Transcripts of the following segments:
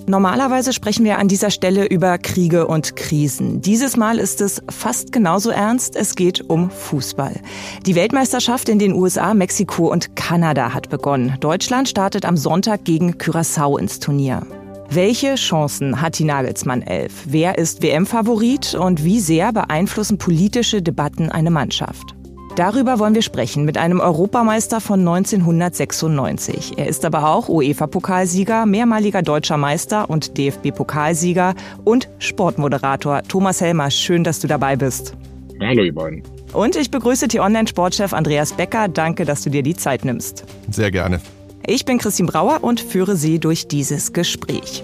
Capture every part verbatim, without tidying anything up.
Normalerweise sprechen wir an dieser Stelle über Kriege und Krisen. Dieses Mal ist es fast genauso ernst. Es geht um Fußball. Die Weltmeisterschaft in den U S A, Mexiko und Kanada hat begonnen. Deutschland startet am Sonntag gegen Curaçao ins Turnier. Welche Chancen hat die Nagelsmann-Elf? Wer ist W M-Favorit und wie sehr beeinflussen politische Debatten eine Mannschaft? Darüber wollen wir sprechen mit einem Europameister von neunzehnhundertsechsundneunzig. Er ist aber auch UEFA-Pokalsieger, mehrmaliger deutscher Meister und D F B-Pokalsieger und Sportmoderator. Thomas Helmer, schön, dass du dabei bist. Hallo ihr beiden. Und ich begrüße T-Online-Sportchef Andreas Becker. Danke, dass du dir die Zeit nimmst. Sehr gerne. Ich bin Christine Brauer und führe Sie durch dieses Gespräch.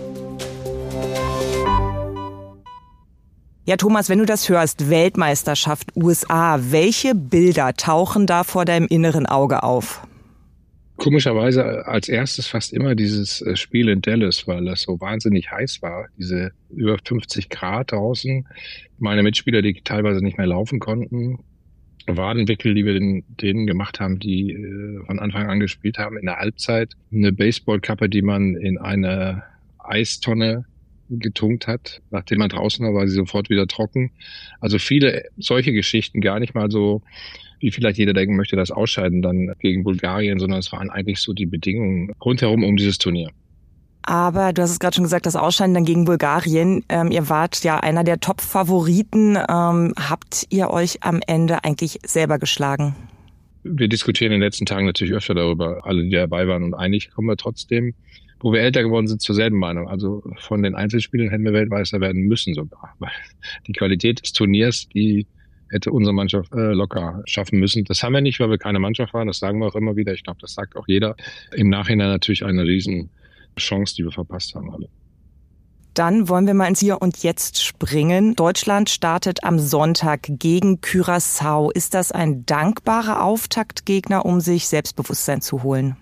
Ja, Thomas, wenn du das hörst, Weltmeisterschaft U S A, welche Bilder tauchen da vor deinem inneren Auge auf? Komischerweise als erstes fast immer dieses Spiel in Dallas, weil das so wahnsinnig heiß war. Diese über fünfzig Grad draußen. Meine Mitspieler, die teilweise nicht mehr laufen konnten. Wadenwickel, die wir den, denen gemacht haben, die äh, von Anfang an gespielt haben in der Halbzeit. Eine Baseballkappe, die man in eine Eistonne getunkt hat. Nachdem man draußen war, war sie sofort wieder trocken. Also viele solche Geschichten, gar nicht mal so, wie vielleicht jeder denken möchte, das Ausscheiden dann gegen Bulgarien, sondern es waren eigentlich so die Bedingungen rundherum um dieses Turnier. Aber du hast es gerade schon gesagt, das Ausscheiden dann gegen Bulgarien. Ähm, ihr wart ja einer der Top-Favoriten. Ähm, habt ihr euch am Ende eigentlich selber geschlagen? Wir diskutieren in den letzten Tagen natürlich öfter darüber, alle, die dabei waren, und einig kommen wir trotzdem. Wo wir älter geworden sind, zur selben Meinung. Also von den Einzelspielen hätten wir Weltmeister werden müssen sogar. Weil die Qualität des Turniers, die hätte unsere Mannschaft äh, locker schaffen müssen. Das haben wir nicht, weil wir keine Mannschaft waren. Das sagen wir auch immer wieder. Ich glaube, das sagt auch jeder. Im Nachhinein natürlich eine riesen Chance, die wir verpasst haben alle. Dann wollen wir mal ins Hier und Jetzt springen. Deutschland startet am Sonntag gegen Curaçao. Ist das ein dankbarer Auftaktgegner, um sich Selbstbewusstsein zu holen?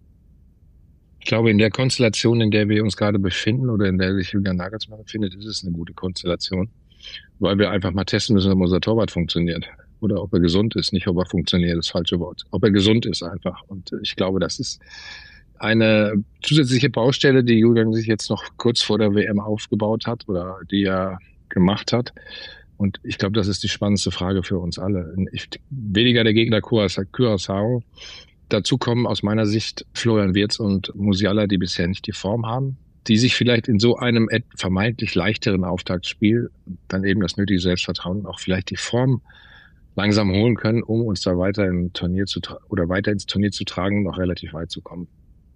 Ich glaube, in der Konstellation, in der wir uns gerade befinden oder in der sich Julian Nagelsmann befindet, ist es eine gute Konstellation, weil wir einfach mal testen müssen, ob unser Torwart funktioniert oder ob er gesund ist. Nicht, ob er funktioniert, das falsche Wort. Ob er gesund ist einfach. Und ich glaube, das ist eine zusätzliche Baustelle, die Julian sich jetzt noch kurz vor der W M aufgebaut hat oder die er gemacht hat. Und ich glaube, das ist die spannendste Frage für uns alle. Ich, weniger der Gegner Curaçao. Dazu kommen aus meiner Sicht Florian Wirtz und Musiala, die bisher nicht die Form haben, die sich vielleicht in so einem vermeintlich leichteren Auftaktspiel dann eben das nötige Selbstvertrauen und auch vielleicht die Form langsam holen können, um uns da weiter im Turnier zu tra- oder weiter ins Turnier zu tragen und noch relativ weit zu kommen.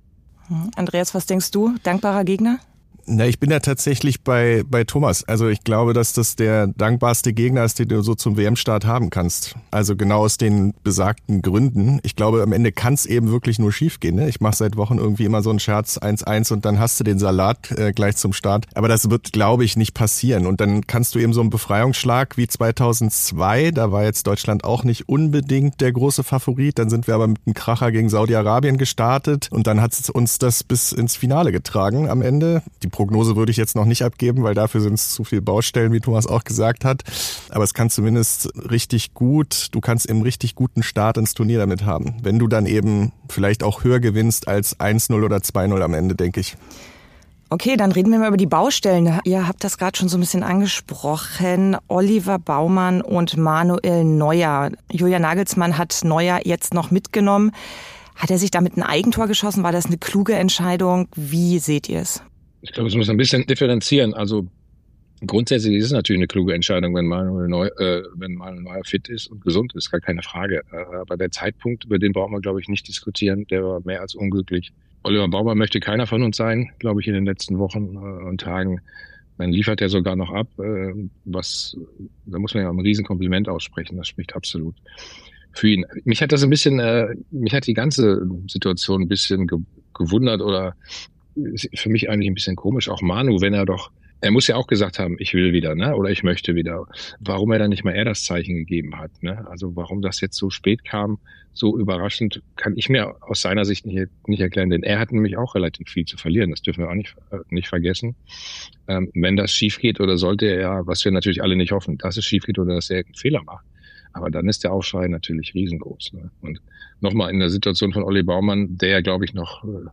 Andreas, was denkst du? Dankbarer Gegner? Na, ich bin ja tatsächlich bei bei Thomas. Also ich glaube, dass das der dankbarste Gegner ist, den du so zum W M-Start haben kannst. Also genau aus den besagten Gründen. Ich glaube, am Ende kann es eben wirklich nur schief gehen. Ne? Ich mache seit Wochen irgendwie immer so einen Scherz eins eins und dann hast du den Salat äh, gleich zum Start. Aber das wird, glaube ich, nicht passieren. Und dann kannst du eben so einen Befreiungsschlag wie zweitausendzwei, da war jetzt Deutschland auch nicht unbedingt der große Favorit. Dann sind wir aber mit einem Kracher gegen Saudi-Arabien gestartet und dann hat es uns das bis ins Finale getragen am Ende. Die Prognose würde ich jetzt noch nicht abgeben, weil dafür sind es zu viele Baustellen, wie Thomas auch gesagt hat. Aber es kann zumindest richtig gut, du kannst eben richtig guten Start ins Turnier damit haben. Wenn du dann eben vielleicht auch höher gewinnst als eins null oder zwei null am Ende, denke ich. Okay, dann reden wir mal über die Baustellen. Ihr habt das gerade schon so ein bisschen angesprochen. Oliver Baumann und Manuel Neuer. Julian Nagelsmann hat Neuer jetzt noch mitgenommen. Hat er sich damit ein Eigentor geschossen? War das eine kluge Entscheidung? Wie seht ihr es? Ich glaube, es muss ein bisschen differenzieren. Also grundsätzlich ist es natürlich eine kluge Entscheidung, wenn Manuel Neuer, äh, wenn Manuel Neuer fit ist und gesund ist, gar keine Frage. Äh, aber der Zeitpunkt, über den brauchen wir, glaube ich, nicht diskutieren. Der war mehr als unglücklich. Oliver Baumann möchte keiner von uns sein, glaube ich, in den letzten Wochen äh, und Tagen. Dann liefert er sogar noch ab, äh, was, da muss man ja ein Riesenkompliment aussprechen. Das spricht absolut für ihn. Mich hat das ein bisschen, äh, mich hat die ganze Situation ein bisschen ge- gewundert oder ist für mich eigentlich ein bisschen komisch. Auch Manu, wenn er doch, er muss ja auch gesagt haben, ich will wieder, ne, oder ich möchte wieder. Warum er dann nicht mal er das Zeichen gegeben hat, ne? Also warum das jetzt so spät kam, so überraschend, kann ich mir aus seiner Sicht nicht, nicht erklären, denn er hat nämlich auch relativ viel zu verlieren. Das dürfen wir auch nicht, äh, nicht vergessen. Ähm, wenn das schief geht oder sollte er, was wir natürlich alle nicht hoffen, dass es schief geht oder dass er einen Fehler macht. Aber dann ist der Aufschrei natürlich riesengroß, ne? Und nochmal in der Situation von Olli Baumann, der ja, glaube ich, noch äh,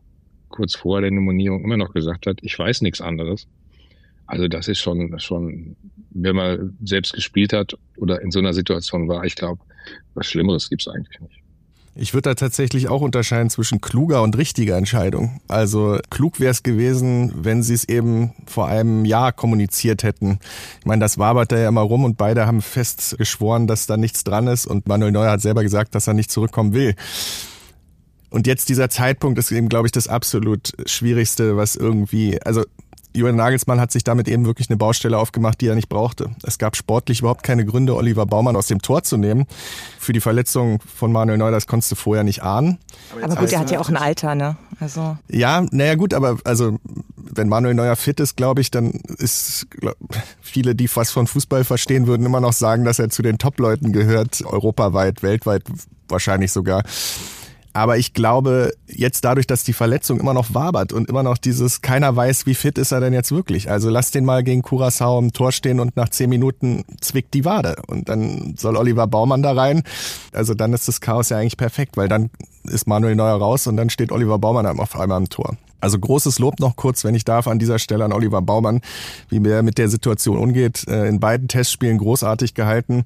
kurz vor der Nominierung immer noch gesagt hat, ich weiß nichts anderes. Also das ist schon, schon, wenn man selbst gespielt hat oder in so einer Situation war, ich glaube, was Schlimmeres gibt's eigentlich nicht. Ich würde da tatsächlich auch unterscheiden zwischen kluger und richtiger Entscheidung. Also klug wäre es gewesen, wenn sie es eben vor einem Jahr kommuniziert hätten. Ich meine, das wabert da ja immer rum und beide haben fest geschworen, dass da nichts dran ist und Manuel Neuer hat selber gesagt, dass er nicht zurückkommen will. Und jetzt dieser Zeitpunkt ist eben, glaube ich, das absolut Schwierigste, was irgendwie, also Julian Nagelsmann hat sich damit eben wirklich eine Baustelle aufgemacht, die er nicht brauchte. Es gab sportlich überhaupt keine Gründe, Oliver Baumann aus dem Tor zu nehmen. Für die Verletzung von Manuel Neuer, das konntest du vorher nicht ahnen. Aber, aber gut, er hat ja auch ein Alter, ne? Also ja, naja gut, aber also wenn Manuel Neuer fit ist, glaube ich, dann ist glaub, viele, die was von Fußball verstehen, würden immer noch sagen, dass er zu den Top-Leuten gehört, europaweit, weltweit wahrscheinlich sogar. Aber ich glaube, jetzt dadurch, dass die Verletzung immer noch wabert und immer noch dieses, keiner weiß, wie fit ist er denn jetzt wirklich. Also lass den mal gegen Curaçao im Tor stehen und nach zehn Minuten zwickt die Wade. Und dann soll Oliver Baumann da rein. Also dann ist das Chaos ja eigentlich perfekt, weil dann ist Manuel Neuer raus und dann steht Oliver Baumann auf einmal im Tor. Also großes Lob noch kurz, wenn ich darf, an dieser Stelle an Oliver Baumann, wie er mit der Situation umgeht. In beiden Testspielen großartig gehalten.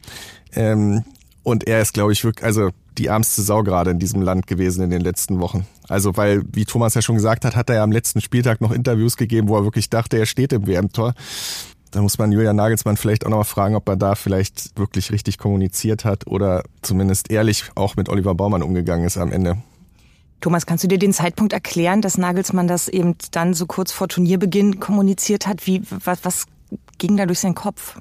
Und er ist, glaube ich, wirklich, also die ärmste Sau gerade in diesem Land gewesen in den letzten Wochen. Also weil, wie Thomas ja schon gesagt hat, hat er ja am letzten Spieltag noch Interviews gegeben, wo er wirklich dachte, er steht im W M-Tor. Da muss man Julian Nagelsmann vielleicht auch noch mal fragen, ob er da vielleicht wirklich richtig kommuniziert hat oder zumindest ehrlich auch mit Oliver Baumann umgegangen ist am Ende. Thomas, kannst du dir den Zeitpunkt erklären, dass Nagelsmann das eben dann so kurz vor Turnierbeginn kommuniziert hat? Wie, was, was ging da durch seinen Kopf?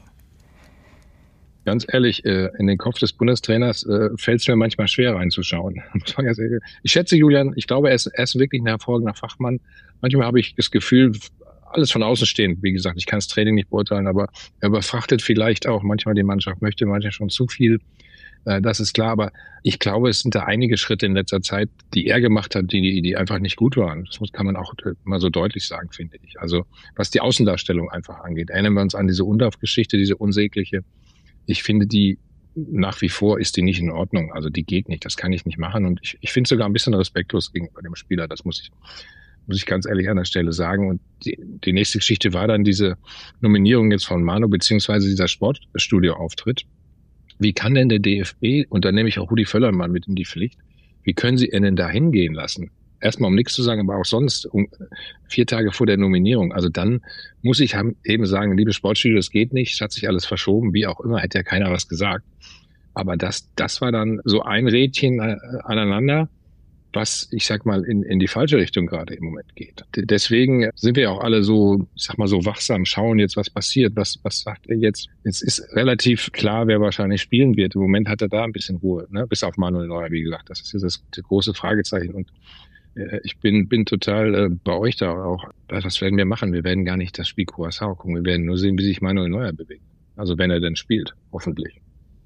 Ganz ehrlich, in den Kopf des Bundestrainers fällt es mir manchmal schwer reinzuschauen. Ich schätze Julian, ich glaube, er ist, er ist wirklich ein hervorragender Fachmann. Manchmal habe ich das Gefühl, alles von außen stehend. Wie gesagt, ich kann das Training nicht beurteilen, aber er überfrachtet vielleicht auch manchmal die Mannschaft, möchte manchmal schon zu viel. Das ist klar, aber ich glaube, es sind da einige Schritte in letzter Zeit, die er gemacht hat, die, die einfach nicht gut waren. Das kann man auch mal so deutlich sagen, finde ich. Also was die Außendarstellung einfach angeht. Erinnern wir uns an diese Undorf-Geschichte, diese unsägliche. Ich finde, die nach wie vor ist die nicht in Ordnung. Also die geht nicht, das kann ich nicht machen. Und ich, ich finde es sogar ein bisschen respektlos gegenüber dem Spieler. Das muss ich, muss ich ganz ehrlich an der Stelle sagen. Und die, die nächste Geschichte war dann diese Nominierung jetzt von Manu, beziehungsweise dieser Sportstudio-Auftritt. Wie kann denn der D F B, und da nehme ich auch Rudi Völler mal mit in die Pflicht, wie können sie ihn denn da hingehen lassen? Erstmal, um nichts zu sagen, aber auch sonst, um vier Tage vor der Nominierung. Also dann muss ich eben sagen, liebe Sportstudio, das geht nicht, es hat sich alles verschoben, wie auch immer, hätte ja keiner was gesagt. Aber das, das war dann so ein Rädchen aneinander, was, ich sag mal, in, in die falsche Richtung gerade im Moment geht. Deswegen sind wir auch alle so, ich sag mal, so wachsam, schauen jetzt, was passiert, was, was sagt er jetzt? Jetzt ist relativ klar, wer wahrscheinlich spielen wird. Im Moment hat er da ein bisschen Ruhe, ne? Bis auf Manuel Neuer, wie gesagt. Das ist jetzt das, das große Fragezeichen. Und ich bin, bin total äh, bei euch da auch. Was werden wir machen? Wir werden gar nicht das Spiel Curaçao gucken. Wir werden nur sehen, wie sich Manuel Neuer bewegt. Also wenn er denn spielt, hoffentlich.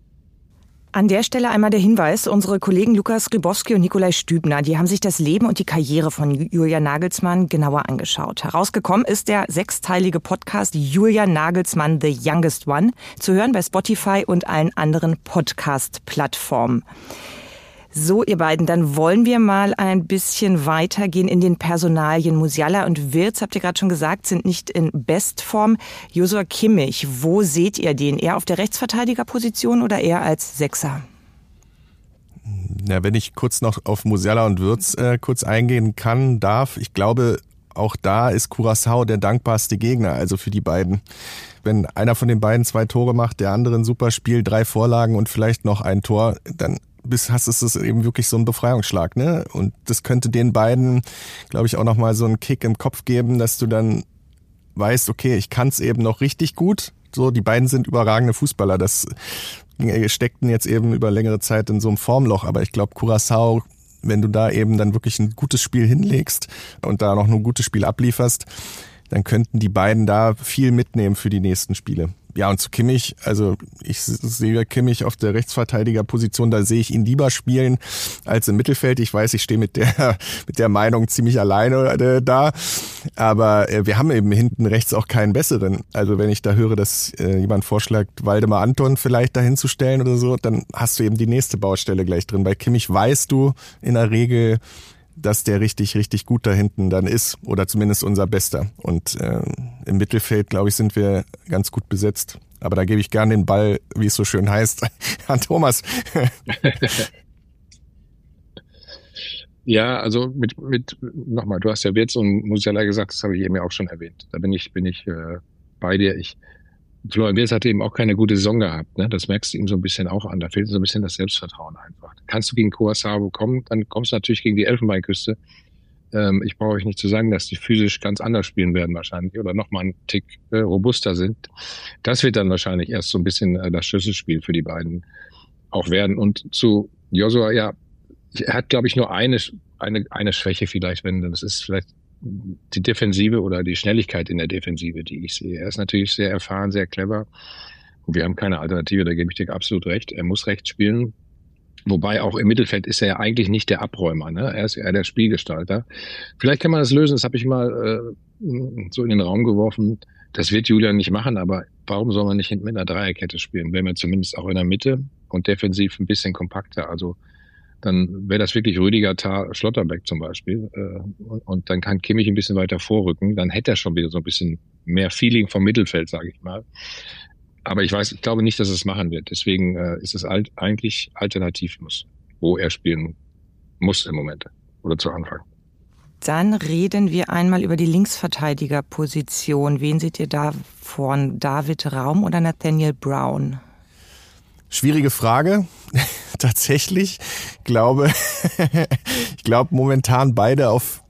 An der Stelle einmal der Hinweis, unsere Kollegen Lukas Rybowski und Nikolai Stübner, die haben sich das Leben und die Karriere von Julian Nagelsmann genauer angeschaut. Herausgekommen ist der sechsteilige Podcast Julian Nagelsmann The Youngest One, zu hören bei Spotify und allen anderen Podcast-Plattformen. So, ihr beiden, dann wollen wir mal ein bisschen weitergehen in den Personalien. Musiala und Wirtz, habt ihr gerade schon gesagt, sind nicht in Bestform. Joshua Kimmich, wo seht ihr den? Eher auf der Rechtsverteidigerposition oder eher als Sechser? Ja, wenn ich kurz noch auf Musiala und Wirtz äh, kurz eingehen kann, darf, ich glaube, auch da ist Curaçao der dankbarste Gegner, also für die beiden. Wenn einer von den beiden zwei Tore macht, der andere ein super Spiel, drei Vorlagen und vielleicht noch ein Tor, dann bis hast es eben wirklich so ein Befreiungsschlag, ne? Und das könnte den beiden, glaube ich, auch nochmal so einen Kick im Kopf geben, dass du dann weißt, okay, ich kann es eben noch richtig gut. So, die beiden sind überragende Fußballer. Das steckten jetzt eben über längere Zeit in so einem Formloch. Aber ich glaube, Curaçao, wenn du da eben dann wirklich ein gutes Spiel hinlegst und da noch ein gutes Spiel ablieferst, dann könnten die beiden da viel mitnehmen für die nächsten Spiele. Ja, und zu Kimmich, also ich sehe Kimmich auf der Rechtsverteidigerposition, da sehe ich ihn lieber spielen als im Mittelfeld. Ich weiß, ich stehe mit der mit der Meinung ziemlich alleine da, aber wir haben eben hinten rechts auch keinen besseren. Also wenn ich da höre, dass jemand vorschlägt, Waldemar Anton vielleicht dahin zu stellen oder so, dann hast du eben die nächste Baustelle gleich drin. Bei Kimmich weißt du in der Regel, dass der richtig, richtig gut da hinten dann ist oder zumindest unser Bester. Und äh, im Mittelfeld, glaube ich, sind wir ganz gut besetzt. Aber da gebe ich gerne den Ball, wie es so schön heißt, an Thomas. Ja, also mit, mit nochmal, du hast ja Wirtz und Musiala gesagt, das habe ich eben ja auch schon erwähnt. Da bin ich, bin ich äh, bei dir. Ich, Florian Wirtz hatte eben auch keine gute Saison gehabt. Ne? Das merkst du ihm so ein bisschen auch an. Da fehlt so ein bisschen das Selbstvertrauen einfach. Kannst du gegen Curaçao kommen, dann kommst du natürlich gegen die Elfenbeinküste. Ähm, ich brauche euch nicht zu sagen, dass die physisch ganz anders spielen werden wahrscheinlich oder nochmal einen Tick äh, robuster sind. Das wird dann wahrscheinlich erst so ein bisschen äh, das Schlüsselspiel für die beiden auch werden. Und zu Joshua, ja, er hat, glaube ich, nur eine, eine, eine Schwäche vielleicht, wenn das ist vielleicht die Defensive oder die Schnelligkeit in der Defensive, die ich sehe. Er ist natürlich sehr erfahren, sehr clever. Und wir haben keine Alternative, da gebe ich dir absolut recht. Er muss rechts spielen. Wobei auch im Mittelfeld ist er ja eigentlich nicht der Abräumer, ne? Er ist eher der Spielgestalter. Vielleicht kann man das lösen, das habe ich mal äh, so in den Raum geworfen. Das wird Julian nicht machen, aber warum soll man nicht mit einer Dreierkette spielen? Wären wir zumindest auch in der Mitte und defensiv ein bisschen kompakter. Also dann wäre das wirklich Rüdiger, Tah, Schlotterbeck zum Beispiel. Äh, und, und dann kann Kimmich ein bisschen weiter vorrücken. Dann hätte er schon wieder so ein bisschen mehr Feeling vom Mittelfeld, sage ich mal. Aber ich weiß, ich glaube nicht, dass es machen wird. Deswegen äh, ist es alt, eigentlich alternativ muss, wo er spielen muss im Moment oder zu Anfang. Dann reden wir einmal über die Linksverteidigerposition. Wen seht ihr da vorn? David Raum oder Nathaniel Brown? Schwierige Frage. Tatsächlich glaube ich glaube momentan beide auf.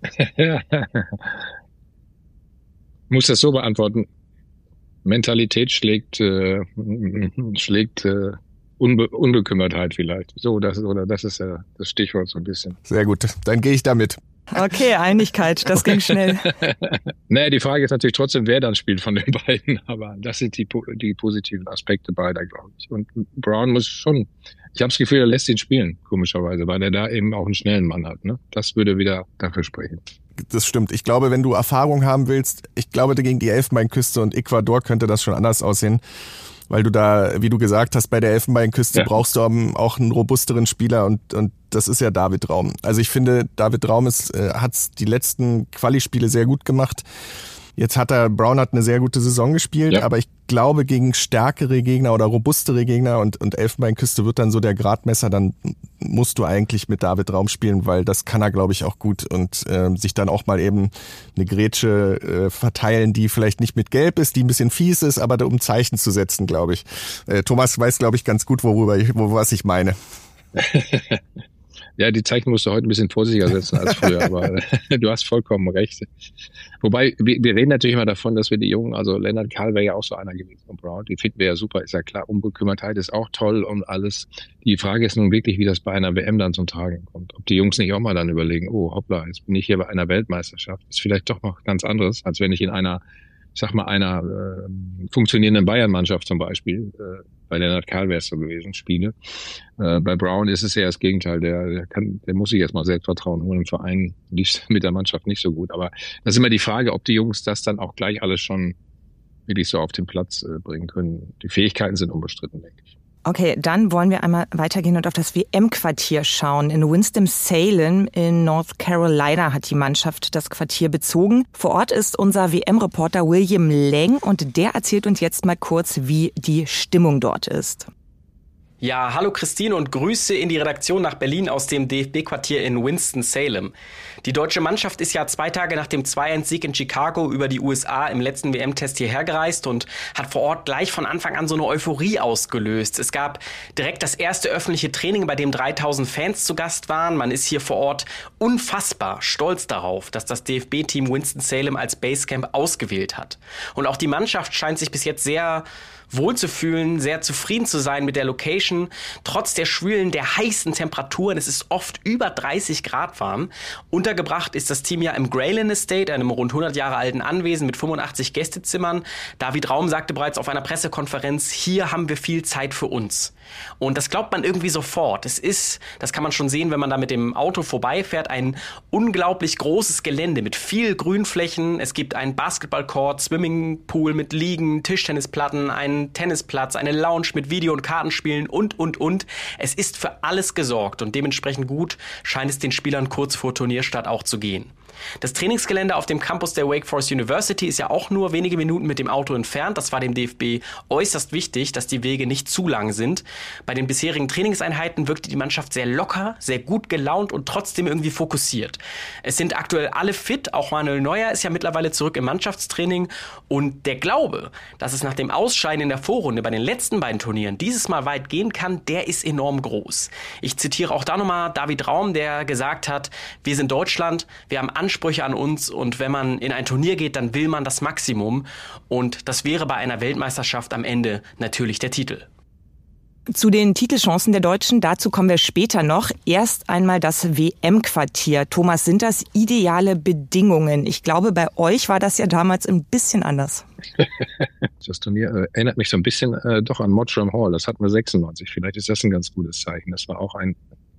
Muss das so beantworten. Mentalität schlägt äh, schlägt äh, Unbe- Unbekümmertheit vielleicht. So, das oder das ist ja das Stichwort so ein bisschen. Sehr gut, dann gehe ich damit. Okay, Einigkeit, das ging schnell. Naja, die Frage ist natürlich trotzdem, wer dann spielt von den beiden, aber das sind die, die positiven Aspekte beider, glaube ich. Und Brown muss schon, ich habe das Gefühl, er lässt ihn spielen, komischerweise, weil er da eben auch einen schnellen Mann hat. Ne? Das würde wieder dafür sprechen. Das stimmt. Ich glaube, wenn du Erfahrung haben willst, ich glaube, gegen die Elfenbeinküste und Ecuador könnte das schon anders aussehen. Weil du da, wie du gesagt hast, bei der Elfenbeinküste ja. brauchst du auch einen robusteren Spieler und und das ist ja David Raum. Also ich finde, David Raum ist, äh, hat's die letzten Quali-Spiele sehr gut gemacht. Jetzt hat er, Brown hat eine sehr gute Saison gespielt, ja. aber ich glaube, gegen stärkere Gegner oder robustere Gegner und, und Elfenbeinküste wird dann so der Gradmesser, dann musst du eigentlich mit David Raum spielen, weil das kann er, glaube ich, auch gut und äh, sich dann auch mal eben eine Grätsche äh, verteilen, die vielleicht nicht mit Gelb ist, die ein bisschen fies ist, aber um Zeichen zu setzen, glaube ich. Äh, Thomas weiß, glaube ich, ganz gut, worüber ich, wo, was ich meine. Ja, die Zeichen musst du heute ein bisschen vorsichtiger setzen als früher, aber du hast vollkommen recht. Wobei, wir, wir reden natürlich immer davon, dass wir die Jungen, also Lennart Kahl wäre ja auch so einer gewesen von Brown, die finden wir ja super, ist ja klar, Unbekümmertheit ist auch toll und alles. Die Frage ist nun wirklich, wie das bei einer W M dann zum Tragen kommt. Ob die Jungs nicht auch mal dann überlegen, oh hoppla, jetzt bin ich hier bei einer Weltmeisterschaft. Ist vielleicht doch noch ganz anderes, als wenn ich in einer, ich sag mal, einer äh, funktionierenden Bayern-Mannschaft zum Beispiel, äh, bei Lennart Kahl wäre es so gewesen, spiele. Äh, bei Brown ist es ja das Gegenteil. Der, der kann, der muss sich erstmal Selbstvertrauen holen. Im Verein lief mit der Mannschaft nicht so gut. Aber das ist immer die Frage, ob die Jungs das dann auch gleich alles schon wirklich so auf den Platz äh, bringen können. Die Fähigkeiten sind unbestritten, denke ich. Okay, dann wollen wir einmal weitergehen und auf das W M-Quartier schauen. In Winston-Salem in North Carolina hat die Mannschaft das Quartier bezogen. Vor Ort ist unser W M-Reporter William Leng und der erzählt uns jetzt mal kurz, wie die Stimmung dort ist. Ja, hallo Christine und Grüße in die Redaktion nach Berlin aus dem D F B-Quartier in Winston-Salem. Die deutsche Mannschaft ist ja zwei Tage nach dem zwei eins Sieg in Chicago über die U S A im letzten W M-Test hierher gereist und hat vor Ort gleich von Anfang an so eine Euphorie ausgelöst. Es gab direkt das erste öffentliche Training, bei dem dreitausend Fans zu Gast waren. Man ist hier vor Ort unfassbar stolz darauf, dass das D F B-Team Winston-Salem als Basecamp ausgewählt hat. Und auch die Mannschaft scheint sich bis jetzt sehr wohl zu fühlen, sehr zufrieden zu sein mit der Location. Trotz der schwülen, der heißen Temperaturen, es ist oft über dreißig Grad warm. Untergebracht ist das Team ja im Grayland Estate, einem rund hundert Jahre alten Anwesen mit fünfundachtzig Gästezimmern. David Raum sagte bereits auf einer Pressekonferenz, hier haben wir viel Zeit für uns. Und das glaubt man irgendwie sofort. Es ist, das kann man schon sehen, wenn man da mit dem Auto vorbeifährt, ein unglaublich großes Gelände mit viel Grünflächen. Es gibt einen Basketballcourt, Swimmingpool mit Liegen, Tischtennisplatten, einen Tennisplatz, eine Lounge mit Video- und Kartenspielen und, und, und. Es ist für alles gesorgt und dementsprechend gut scheint es den Spielern kurz vor Turnierstart auch zu gehen. Das Trainingsgelände auf dem Campus der Wake Forest University ist ja auch nur wenige Minuten mit dem Auto entfernt. Das war dem D F B äußerst wichtig, dass die Wege nicht zu lang sind. Bei den bisherigen Trainingseinheiten wirkte die Mannschaft sehr locker, sehr gut gelaunt und trotzdem irgendwie fokussiert. Es sind aktuell alle fit, auch Manuel Neuer ist ja mittlerweile zurück im Mannschaftstraining. Und der Glaube, dass es nach dem Ausscheiden in der Vorrunde bei den letzten beiden Turnieren dieses Mal weit gehen kann, der ist enorm groß. Ich zitiere auch da nochmal David Raum, der gesagt hat, wir sind Deutschland, wir haben Ansprüche an uns und wenn man in ein Turnier geht, dann will man das Maximum und das wäre bei einer Weltmeisterschaft am Ende natürlich der Titel. Zu den Titelchancen der Deutschen, dazu kommen wir später noch. Erst einmal das W M-Quartier. Thomas, sind das ideale Bedingungen? Ich glaube, bei euch war das ja damals ein bisschen anders. Das Turnier äh, erinnert mich so ein bisschen äh, doch an Mottram Hall. Das hatten wir sechsundneunzig. Vielleicht ist das ein ganz gutes Zeichen. Das war auch ein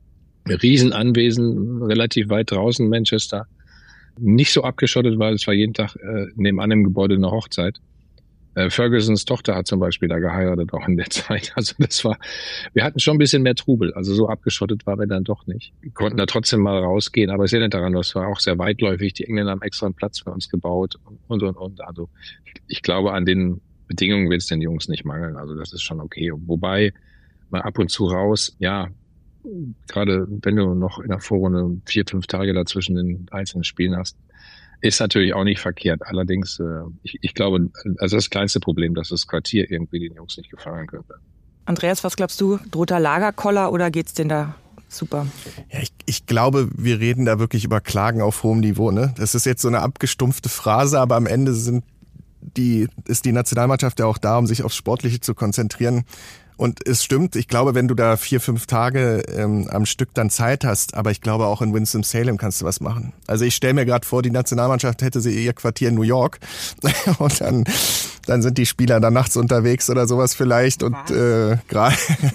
Riesenanwesen, relativ weit draußen in Manchester. Nicht so abgeschottet, weil es war jeden Tag äh, nebenan im Gebäude eine Hochzeit. Äh, Fergusons Tochter hat zum Beispiel da geheiratet, auch in der Zeit. Also das war, wir hatten schon ein bisschen mehr Trubel. Also so abgeschottet waren wir dann doch nicht. Wir konnten da trotzdem mal rausgehen, aber es erinnert daran, das war auch sehr weitläufig. Die Engländer haben extra einen Platz für uns gebaut und, und, und. Also ich glaube, an den Bedingungen wird es den Jungs nicht mangeln. Also das ist schon okay. Wobei mal ab und zu raus, ja, gerade wenn du noch in der Vorrunde vier, fünf Tage dazwischen den einzelnen Spielen hast, ist natürlich auch nicht verkehrt. Allerdings, äh, ich, ich glaube, also das kleinste Problem, dass das Quartier irgendwie den Jungs nicht gefallen könnte. Andreas, was glaubst du? Droht da Lagerkoller oder geht's denn da super? Ja, ich, ich glaube, wir reden da wirklich über Klagen auf hohem Niveau. Ne? Das ist jetzt so eine abgestumpfte Phrase, aber am Ende sind die, ist die Nationalmannschaft ja auch da, um sich aufs Sportliche zu konzentrieren. Und es stimmt, ich glaube, wenn du da vier, fünf Tage ähm, am Stück dann Zeit hast, aber ich glaube auch in Winston-Salem kannst du was machen. Also ich stelle mir gerade vor, die Nationalmannschaft hätte sie ihr Quartier in New York und dann dann sind die Spieler da nachts unterwegs oder sowas vielleicht und äh, gerade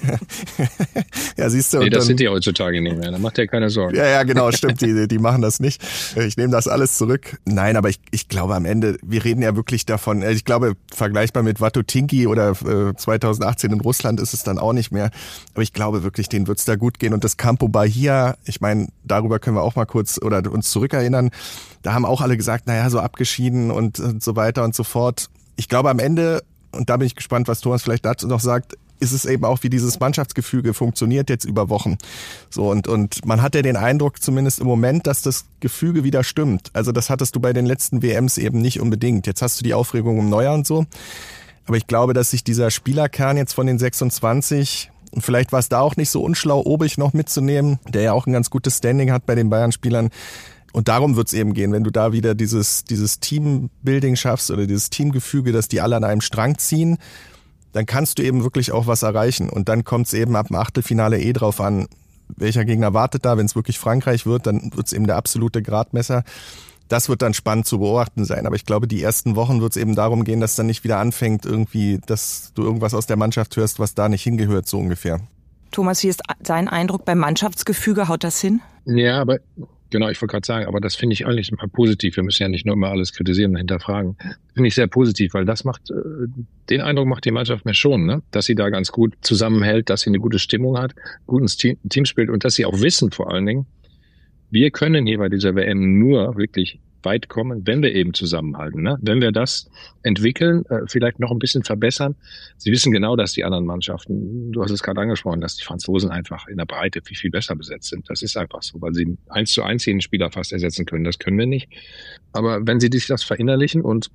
ja, siehst du. Nee, das dann, sind die heutzutage nicht mehr, da macht ja keine Sorgen. Ja, ja, genau, stimmt, die, die machen das nicht. Ich nehme das alles zurück. Nein, aber ich, ich glaube am Ende, wir reden ja wirklich davon, ich glaube, vergleichbar mit Watutinki oder äh, zweitausendachtzehn in Russland ist es dann auch nicht mehr. Aber ich glaube wirklich, denen wird's da gut gehen. Und das Campo Bahia, ich meine, darüber können wir auch mal kurz oder uns zurückerinnern. Da haben auch alle gesagt, naja, so abgeschieden und, und so weiter und so fort. Ich glaube am Ende, und da bin ich gespannt, was Thomas vielleicht dazu noch sagt, ist es eben auch, wie dieses Mannschaftsgefüge funktioniert jetzt über Wochen. So, und, und man hat ja den Eindruck, zumindest im Moment, dass das Gefüge wieder stimmt. Also das hattest du bei den letzten W Ms eben nicht unbedingt. Jetzt hast du die Aufregung um Neuer und so. Aber ich glaube, dass sich dieser Spielerkern jetzt von den sechsundzwanzig, und vielleicht war es da auch nicht so unschlau, Obig noch mitzunehmen, der ja auch ein ganz gutes Standing hat bei den Bayern-Spielern. Und darum wird es eben gehen, wenn du da wieder dieses, dieses Teambuilding schaffst oder dieses Teamgefüge, dass die alle an einem Strang ziehen, dann kannst du eben wirklich auch was erreichen. Und dann kommt es eben ab dem Achtelfinale eh drauf an, welcher Gegner wartet da. Wenn es wirklich Frankreich wird, dann wird es eben der absolute Gradmesser. Das wird dann spannend zu beobachten sein. Aber ich glaube, die ersten Wochen wird es eben darum gehen, dass dann nicht wieder anfängt, irgendwie, dass du irgendwas aus der Mannschaft hörst, was da nicht hingehört, so ungefähr. Thomas, wie ist dein Eindruck beim Mannschaftsgefüge? Haut das hin? Ja, aber genau, ich wollte gerade sagen, aber das finde ich eigentlich mal positiv. Wir müssen ja nicht nur immer alles kritisieren und hinterfragen. Finde ich sehr positiv, weil das macht, äh, den Eindruck macht die Mannschaft mir schon, ne? Dass sie da ganz gut zusammenhält, dass sie eine gute Stimmung hat, gutes Team, Team spielt und dass sie auch wissen vor allen Dingen, wir können hier bei dieser W M nur wirklich weit kommen, wenn wir eben zusammenhalten. Ne? Wenn wir das entwickeln, äh, vielleicht noch ein bisschen verbessern. Sie wissen genau, dass die anderen Mannschaften, du hast es gerade angesprochen, dass die Franzosen einfach in der Breite viel, viel besser besetzt sind. Das ist einfach so, weil sie eins zu eins jeden Spieler fast ersetzen können. Das können wir nicht. Aber wenn sie sich das verinnerlichen und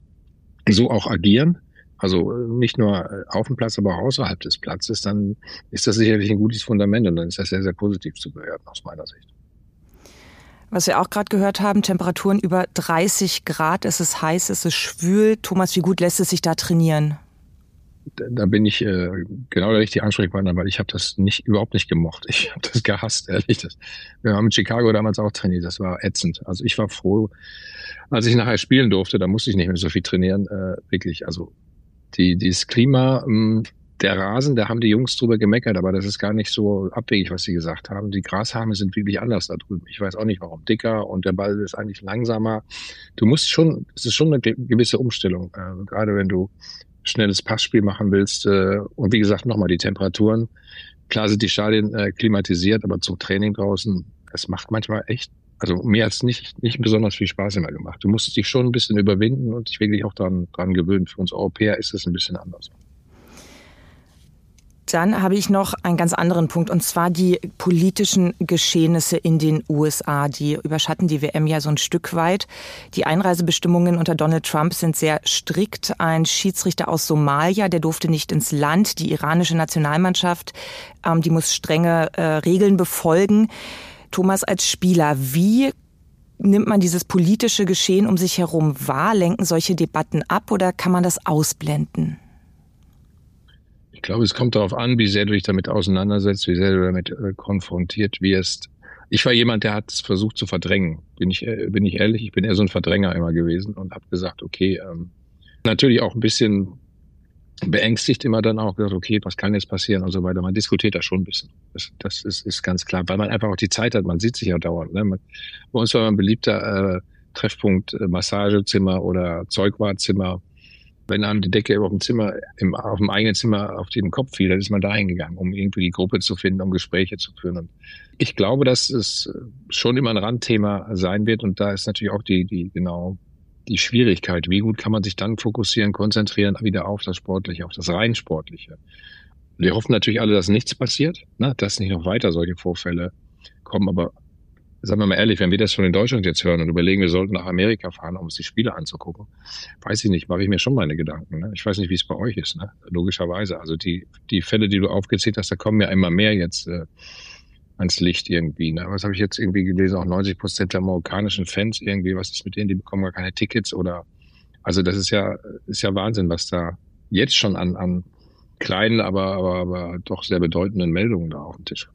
so auch agieren, also nicht nur auf dem Platz, aber auch außerhalb des Platzes, dann ist das sicherlich ein gutes Fundament und dann ist das sehr, sehr positiv zu bewerten aus meiner Sicht. Was wir auch gerade gehört haben, Temperaturen über dreißig Grad, es ist heiß, es ist schwül. Thomas, wie gut lässt es sich da trainieren? Da, da bin ich äh, genau der richtige Ansprechpartner, weil ich habe das nicht überhaupt nicht gemocht. Ich habe das gehasst, ehrlich. Das, wir haben in Chicago damals auch trainiert, das war ätzend. Also ich war froh, als ich nachher spielen durfte, da musste ich nicht mehr so viel trainieren, äh, wirklich. Also die dieses Klima, mh, der Rasen, da haben die Jungs drüber gemeckert, aber das ist gar nicht so abwegig, was sie gesagt haben. Die Grashalme sind wirklich anders da drüben. Ich weiß auch nicht warum. Dicker und der Ball ist eigentlich langsamer. Du musst schon, es ist schon eine gewisse Umstellung, äh, gerade wenn du schnelles Passspiel machen willst. Äh, und wie gesagt, nochmal die Temperaturen. Klar sind die Stadien äh, klimatisiert, aber zum Training draußen, das macht manchmal echt, also mir hat's nicht, nicht besonders viel Spaß immer gemacht. Du musst dich schon ein bisschen überwinden und dich wirklich auch dran, dran gewöhnen. Für uns Europäer ist es ein bisschen anders. Dann habe ich noch einen ganz anderen Punkt, und zwar die politischen Geschehnisse in den U S A. Die überschatten die W M ja so ein Stück weit. Die Einreisebestimmungen unter Donald Trump sind sehr strikt. Ein Schiedsrichter aus Somalia, der durfte nicht ins Land. Die iranische Nationalmannschaft, ähm, die muss strenge äh, Regeln befolgen. Thomas, als Spieler, wie nimmt man dieses politische Geschehen um sich herum wahr? Lenken solche Debatten ab oder kann man das ausblenden? Ich glaube, es kommt darauf an, wie sehr du dich damit auseinandersetzt, wie sehr du damit äh, konfrontiert wirst. Ich war jemand, der hat es versucht zu verdrängen. Bin ich, äh, bin ich ehrlich, ich bin eher so ein Verdränger immer gewesen und habe gesagt, okay, ähm, natürlich auch ein bisschen beängstigt immer dann auch gesagt, okay, was kann jetzt passieren und so weiter. Man diskutiert da schon ein bisschen. Das, das ist, ist ganz klar, weil man einfach auch die Zeit hat. Man sieht sich ja dauernd. Ne? Man, bei uns war ein beliebter äh, Treffpunkt äh, Massagezimmer oder Zeugwartzimmer. Wenn einem die Decke auf dem Zimmer, im, auf dem eigenen Zimmer auf den Kopf fiel, dann ist man da hingegangen, um irgendwie die Gruppe zu finden, um Gespräche zu führen. Und ich glaube, dass es schon immer ein Randthema sein wird. Und da ist natürlich auch die, die, genau, die Schwierigkeit. Wie gut kann man sich dann fokussieren, konzentrieren, wieder auf das Sportliche, auf das rein Sportliche. Wir hoffen natürlich alle, dass nichts passiert, ne, dass nicht noch weiter solche Vorfälle kommen. Aber sagen wir mal ehrlich, wenn wir das schon in Deutschland jetzt hören und überlegen, wir sollten nach Amerika fahren, um uns die Spiele anzugucken, weiß ich nicht, mache ich mir schon meine Gedanken. Ne? Ich weiß nicht, wie es bei euch ist, ne? Logischerweise. Also die die Fälle, die du aufgezählt hast, da kommen ja immer mehr jetzt äh, ans Licht irgendwie. Ne? Was habe ich jetzt irgendwie gelesen? Auch neunzig Prozent der marokkanischen Fans irgendwie, was ist mit denen? Die bekommen gar keine Tickets oder, also das ist ja ist ja Wahnsinn, was da jetzt schon an an kleinen, aber aber aber doch sehr bedeutenden Meldungen da auf dem Tisch kommt.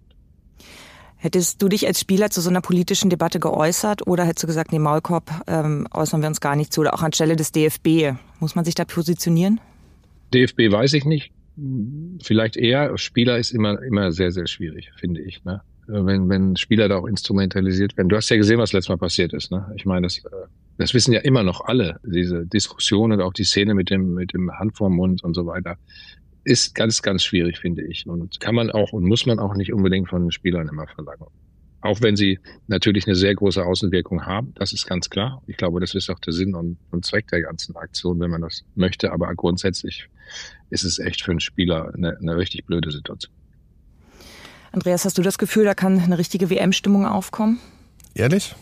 Hättest du dich als Spieler zu so einer politischen Debatte geäußert oder hättest du gesagt, nee, Maulkorb, ähm, äußern wir uns gar nicht zu? Oder auch anstelle des D F B, muss man sich da positionieren? D F B weiß ich nicht. Vielleicht eher. Spieler ist immer immer sehr, sehr schwierig, finde ich. Ne? Wenn wenn Spieler da auch instrumentalisiert werden. Du hast ja gesehen, was letztes Mal passiert ist. Ne? Ich meine, das, das wissen ja immer noch alle. Diese Diskussionen, auch die Szene mit dem mit dem Hand vorm Mund und so weiter. Ist ganz, ganz schwierig, finde ich. Und kann man auch und muss man auch nicht unbedingt von den Spielern immer verlangen. Auch wenn sie natürlich eine sehr große Außenwirkung haben, das ist ganz klar. Ich glaube, das ist auch der Sinn und, und Zweck der ganzen Aktion, wenn man das möchte. Aber grundsätzlich ist es echt für einen Spieler eine, eine richtig blöde Situation. Andreas, hast du das Gefühl, da kann eine richtige W M-Stimmung aufkommen? Ehrlich?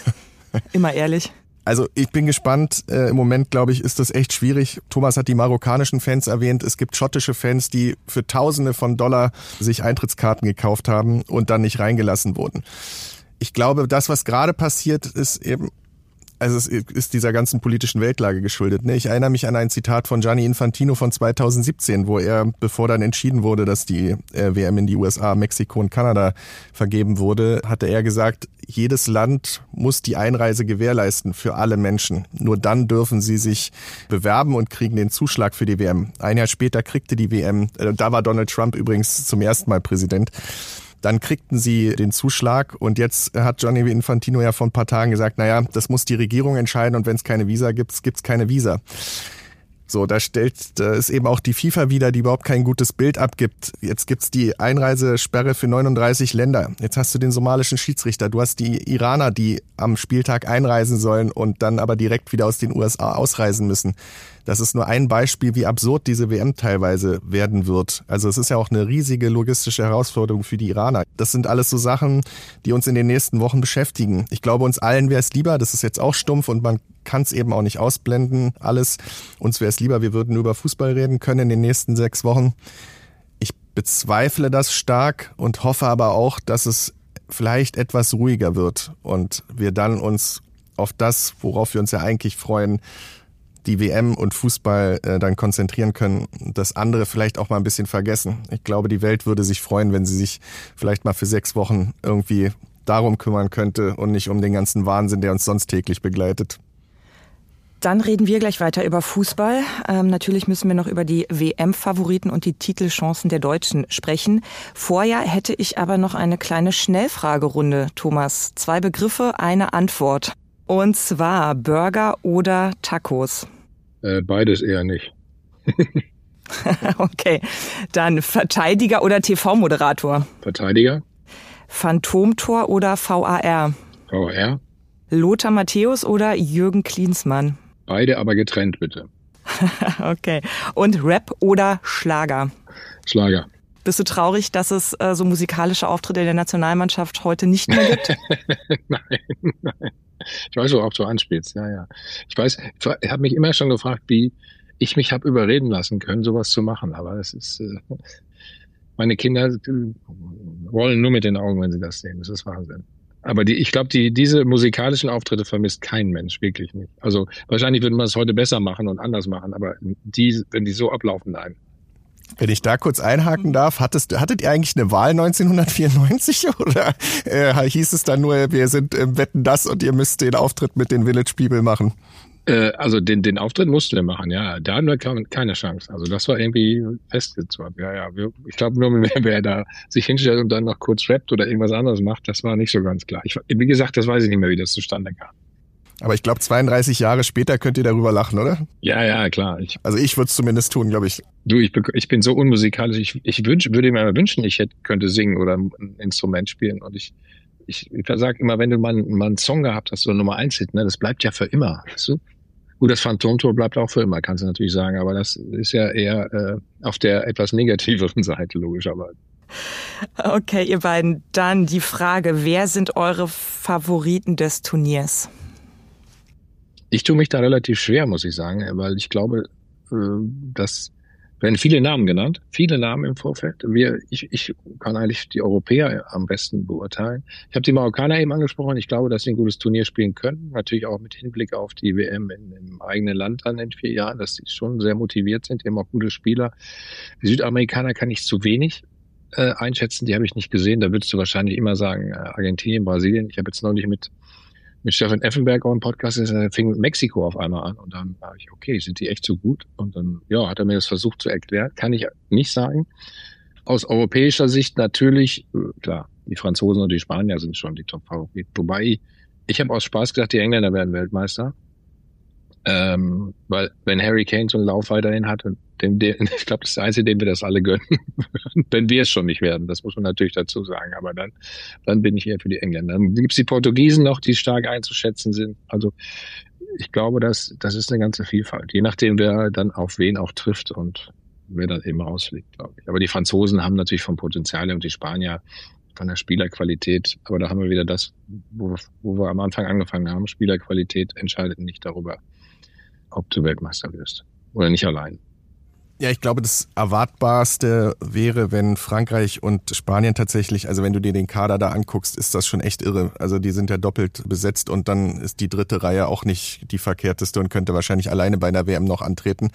Immer ehrlich. Also ich bin gespannt. Äh, im Moment, glaube ich, ist das echt schwierig. Thomas hat die marokkanischen Fans erwähnt. Es gibt schottische Fans, die für Tausende von Dollar sich Eintrittskarten gekauft haben und dann nicht reingelassen wurden. Ich glaube, das, was gerade passiert, ist eben, also es ist dieser ganzen politischen Weltlage geschuldet. Ich erinnere mich an ein Zitat von Gianni Infantino von zweitausendsiebzehn, wo er, bevor dann entschieden wurde, dass die W M in die U S A, Mexiko und Kanada vergeben wurde, hatte er gesagt, jedes Land muss die Einreise gewährleisten für alle Menschen. Nur dann dürfen sie sich bewerben und kriegen den Zuschlag für die W M. Ein Jahr später kriegte die W M, da war Donald Trump übrigens zum ersten Mal Präsident, dann kriegten sie den Zuschlag und jetzt hat Gianni Infantino ja vor ein paar Tagen gesagt, naja, das muss die Regierung entscheiden und wenn es keine Visa gibt, gibt es keine Visa. So, da stellt da ist eben auch die FIFA wieder, die überhaupt kein gutes Bild abgibt. Jetzt gibt's die Einreisesperre für neununddreißig Länder. Jetzt hast du den somalischen Schiedsrichter, du hast die Iraner, die am Spieltag einreisen sollen und dann aber direkt wieder aus den U S A ausreisen müssen. Das ist nur ein Beispiel, wie absurd diese W M teilweise werden wird. Also es ist ja auch eine riesige logistische Herausforderung für die Iraner. Das sind alles so Sachen, die uns in den nächsten Wochen beschäftigen. Ich glaube, uns allen wäre es lieber, das ist jetzt auch stumpf und man kann es eben auch nicht ausblenden, alles. Uns wäre es lieber, wir würden über Fußball reden können in den nächsten sechs Wochen. Ich bezweifle das stark und hoffe aber auch, dass es vielleicht etwas ruhiger wird und wir dann uns auf das, worauf wir uns ja eigentlich freuen, die W M und Fußball äh, dann konzentrieren können, das andere vielleicht auch mal ein bisschen vergessen. Ich glaube, die Welt würde sich freuen, wenn sie sich vielleicht mal für sechs Wochen irgendwie darum kümmern könnte und nicht um den ganzen Wahnsinn, der uns sonst täglich begleitet. Dann reden wir gleich weiter über Fußball. Ähm, natürlich müssen wir noch über die W M-Favoriten und die Titelchancen der Deutschen sprechen. Vorher hätte ich aber noch eine kleine Schnellfragerunde, Thomas. Zwei Begriffe, eine Antwort. Und zwar Burger oder Tacos? Äh, beides eher nicht. Okay, dann Verteidiger oder T V-Moderator? Verteidiger. Phantomtor oder V A R? V A R. Lothar Matthäus oder Jürgen Klinsmann? Beide aber getrennt, bitte. Okay. Und Rap oder Schlager? Schlager. Bist du traurig, dass es äh, so musikalische Auftritte der Nationalmannschaft heute nicht mehr gibt? Nein, nein. Ich weiß, worauf du anspielst. Ja, ja. Ich weiß, ich habe mich immer schon gefragt, wie ich mich habe überreden lassen können, sowas zu machen. Aber es ist, äh, meine Kinder rollen nur mit den Augen, wenn sie das sehen. Das ist Wahnsinn. Aber die, ich glaube, die, diese musikalischen Auftritte vermisst kein Mensch, wirklich nicht. Also wahrscheinlich würde man es heute besser machen und anders machen, aber die, wenn die so ablaufen, nein. Wenn ich da kurz einhaken darf, hattest, hattet ihr eigentlich eine Wahl neunzehnhundertvierundneunzig oder äh, hieß es dann nur, wir sind im Wetten das und ihr müsst den Auftritt mit den Village People machen? Äh, also den, den Auftritt mussten wir machen, ja. Da hatten wir keine Chance. Also das war irgendwie festgezurrt. Ja, ja. Ich glaube nur, wer, wer da sich hinstellt und dann noch kurz rappt oder irgendwas anderes macht, das war nicht so ganz klar. Ich, wie gesagt, das weiß ich nicht mehr, wie das zustande kam. Aber ich glaube, zweiunddreißig Jahre später könnt ihr darüber lachen, oder? Ja, ja, klar. Ich, also ich würde es zumindest tun, glaube ich. Du, ich, ich bin so unmusikalisch. Ich, ich wünsch, würde mir mal wünschen, ich hätte, könnte singen oder ein Instrument spielen. Und ich, ich, ich sage immer, wenn du mal, mal einen Song gehabt hast, so Nummer eins Hit, ne, das bleibt ja für immer. Weißt du? Gut, das Phantomtor bleibt auch für immer, kannst du natürlich sagen. Aber das ist ja eher äh, auf der etwas negativeren Seite, logischerweise. Okay, ihr beiden. Dann die Frage, wer sind eure Favoriten des Turniers? Ich tue mich da relativ schwer, muss ich sagen, weil ich glaube, dass werden viele Namen genannt, viele Namen im Vorfeld. Wir, ich, ich kann eigentlich die Europäer am besten beurteilen. Ich habe die Marokkaner eben angesprochen. Ich glaube, dass sie ein gutes Turnier spielen können. Natürlich auch mit Hinblick auf die W M in, im eigenen Land dann in vier Jahren, dass sie schon sehr motiviert sind. Die haben auch gute Spieler. Die Südamerikaner kann ich zu wenig äh, einschätzen. Die habe ich nicht gesehen. Da würdest du wahrscheinlich immer sagen, äh, Argentinien, Brasilien. Ich habe jetzt neulich mit mit Stefan Effenberg auch im Podcast, er fing mit Mexiko auf einmal an und dann war ich, okay, sind die echt so gut? Und dann, ja, hat er mir das versucht zu erklären, kann ich nicht sagen. Aus europäischer Sicht natürlich, klar, die Franzosen und die Spanier sind schon die Top-Favoriten. Wobei, ich habe aus Spaß gesagt, die Engländer werden Weltmeister. Ähm, weil wenn Harry Kane so einen Lauf weiterhin hat, und dem, der, ich glaube, das ist der Einzige, dem wir das alle gönnen, wenn wir es schon nicht werden, das muss man natürlich dazu sagen, aber dann, dann bin ich eher für die Engländer. Dann gibt's die Portugiesen noch, die stark einzuschätzen sind. Also ich glaube, das, das ist eine ganze Vielfalt, je nachdem, wer dann auf wen auch trifft und wer dann eben rausfliegt, glaube ich. Aber die Franzosen haben natürlich vom Potenzial und die Spanier von der Spielerqualität, aber da haben wir wieder das, wo, wo wir am Anfang angefangen haben, Spielerqualität entscheidet nicht darüber, ob du Weltmeister wirst oder nicht allein. Ja, ich glaube, das Erwartbarste wäre, wenn Frankreich und Spanien tatsächlich, also wenn du dir den Kader da anguckst, ist das schon echt irre. Also die sind ja doppelt besetzt und dann ist die dritte Reihe auch nicht die verkehrteste und könnte wahrscheinlich alleine bei einer W M noch antreten.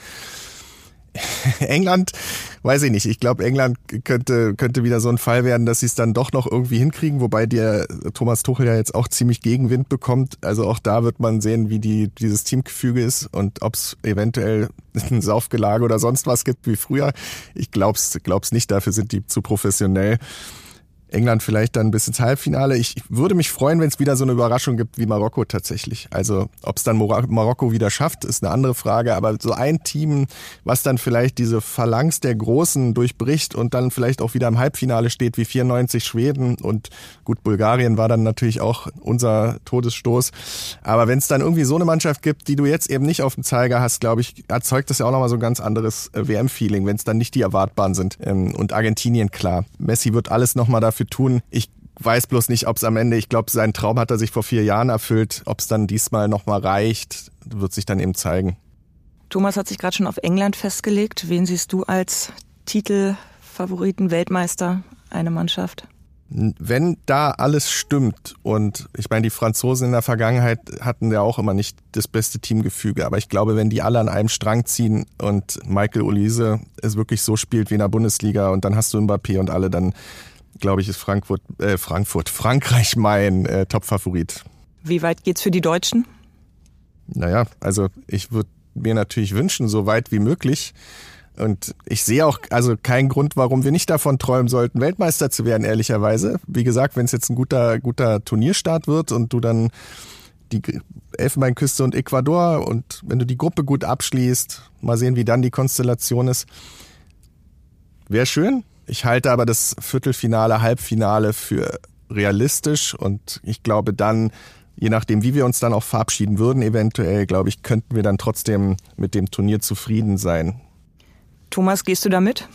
England, weiß ich nicht. Ich glaube, England könnte könnte wieder so ein Fall werden, dass sie es dann doch noch irgendwie hinkriegen, wobei der Thomas Tuchel ja jetzt auch ziemlich Gegenwind bekommt. Also auch da wird man sehen, wie die dieses Teamgefüge ist und ob es eventuell ein Saufgelage oder sonst was gibt wie früher. Ich glaub's, glaub's nicht, dafür sind die zu professionell. England vielleicht dann bis ins Halbfinale. Ich würde mich freuen, wenn es wieder so eine Überraschung gibt wie Marokko tatsächlich. Also ob es dann Mar- Marokko wieder schafft, ist eine andere Frage. Aber so ein Team, was dann vielleicht diese Phalanx der Großen durchbricht und dann vielleicht auch wieder im Halbfinale steht wie vierundneunzig Schweden. Und gut, Bulgarien war dann natürlich auch unser Todesstoß. Aber wenn es dann irgendwie so eine Mannschaft gibt, die du jetzt eben nicht auf dem Zeiger hast, glaube ich, erzeugt das ja auch nochmal so ein ganz anderes W M-Feeling, wenn es dann nicht die Erwartbaren sind. Und Argentinien, klar. Messi wird alles nochmal dafür tun. Ich weiß bloß nicht, ob es am Ende, ich glaube, seinen Traum hat er sich vor vier Jahren erfüllt. Ob es dann diesmal nochmal reicht, wird sich dann eben zeigen. Thomas hat sich gerade schon auf England festgelegt. Wen siehst du als Titelfavoriten, Weltmeister, eine Mannschaft? Wenn da alles stimmt und ich meine, die Franzosen in der Vergangenheit hatten ja auch immer nicht das beste Teamgefüge, aber ich glaube, wenn die alle an einem Strang ziehen und Michael Olise es wirklich so spielt wie in der Bundesliga und dann hast du Mbappé und alle, dann glaube ich, ist Frankfurt, äh, Frankfurt, Frankreich mein äh, Top-Favorit. Wie weit geht's für die Deutschen? Naja, also ich würde mir natürlich wünschen, so weit wie möglich. Und ich sehe auch also keinen Grund, warum wir nicht davon träumen sollten, Weltmeister zu werden, ehrlicherweise. Wie gesagt, wenn es jetzt ein guter, guter Turnierstart wird und du dann die Elfenbeinküste und Ecuador und wenn du die Gruppe gut abschließt, mal sehen, wie dann die Konstellation ist. Wäre schön. Ich halte aber das Viertelfinale, Halbfinale für realistisch und ich glaube dann, je nachdem, wie wir uns dann auch verabschieden würden, eventuell, glaube ich, könnten wir dann trotzdem mit dem Turnier zufrieden sein. Thomas, gehst du da mit?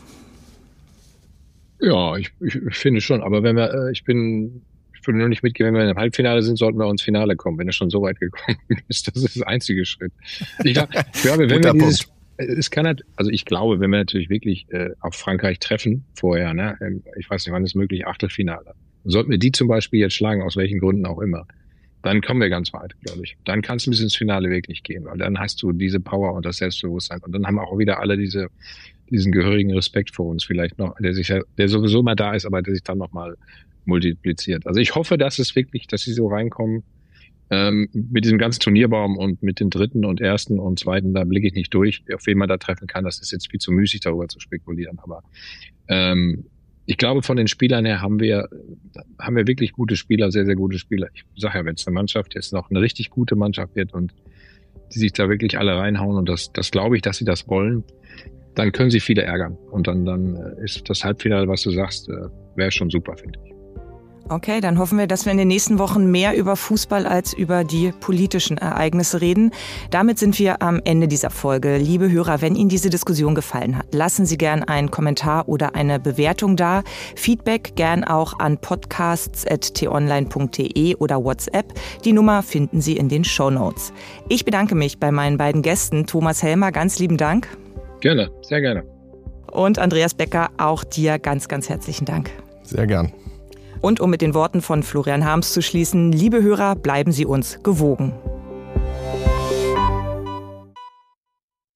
Ja, ich, ich finde schon. Aber wenn wir, ich bin, ich würde nur nicht mitgehen, wenn wir im Halbfinale sind, sollten wir ins Finale kommen, wenn er schon so weit gekommen ist. Das ist der einzige Schritt. Ich glaube, ich glaube wenn wir dieses, es kann halt, also ich glaube, wenn wir natürlich wirklich äh, auf Frankreich treffen vorher, ne, ich weiß nicht, wann ist möglich, Achtelfinale. Sollten wir die zum Beispiel jetzt schlagen, aus welchen Gründen auch immer, dann kommen wir ganz weit, glaube ich. Dann kannst du bis ins Finale wirklich gehen, weil dann hast du diese Power und das Selbstbewusstsein und dann haben auch wieder alle diese diesen gehörigen Respekt vor uns vielleicht noch, der sich ja, der sowieso mal da ist, aber der sich dann nochmal multipliziert. Also ich hoffe, dass es wirklich, dass sie so reinkommen ähm, mit diesem ganzen Turnierbaum und mit den Dritten und Ersten und Zweiten, da blicke ich nicht durch, auf wen man da treffen kann. Das ist jetzt viel zu müßig, darüber zu spekulieren. Aber ähm, ich glaube, von den Spielern her haben wir haben wir wirklich gute Spieler, sehr, sehr gute Spieler. Ich sage ja, wenn es eine Mannschaft jetzt noch eine richtig gute Mannschaft wird und die sich da wirklich alle reinhauen und das, das glaube ich, dass sie das wollen, dann können sie viele ärgern. Und dann, dann ist das Halbfinale, was du sagst, wäre schon super, finde ich. Okay, dann hoffen wir, dass wir in den nächsten Wochen mehr über Fußball als über die politischen Ereignisse reden. Damit sind wir am Ende dieser Folge. Liebe Hörer, wenn Ihnen diese Diskussion gefallen hat, lassen Sie gern einen Kommentar oder eine Bewertung da. Feedback gern auch an podcasts at t online punkt d e oder WhatsApp. Die Nummer finden Sie in den Shownotes. Ich bedanke mich bei meinen beiden Gästen. Thomas Helmer, ganz lieben Dank. Gerne, sehr gerne. Und Andreas Becker, auch dir ganz, ganz herzlichen Dank. Sehr gern. Und um mit den Worten von Florian Harms zu schließen, liebe Hörer, bleiben Sie uns gewogen.